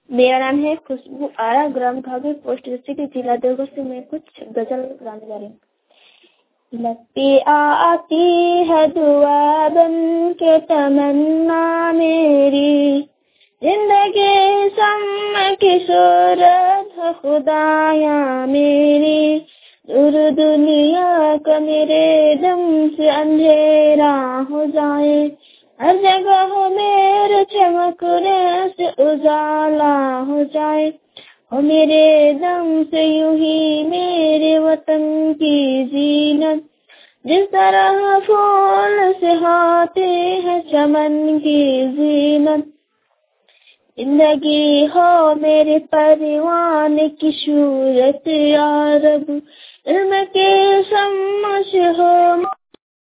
मेरा नाम है खुशबू आरा, ग्राम घाघर, पोस्ट सिटी, जिला देवघर से मैं कुछ गजल गाने जा रही हूँ। लगती आती है दुआ बन के तमन्ना मेरी, जिंदगी सम की सूरत है खुदाया मेरी, दूर दुनिया का मेरे दम से अंधेरा हो जाए, हर जगह मेरे चमकने से उजाला हो जाए, और मेरे दम से यूं ही मेरे वतन की जीनत, जिस तरह फूल से होते हैं चमन की जीनत, जिंदगी हो मेरे परवान की सूरत या रब, इल्म के समझ हो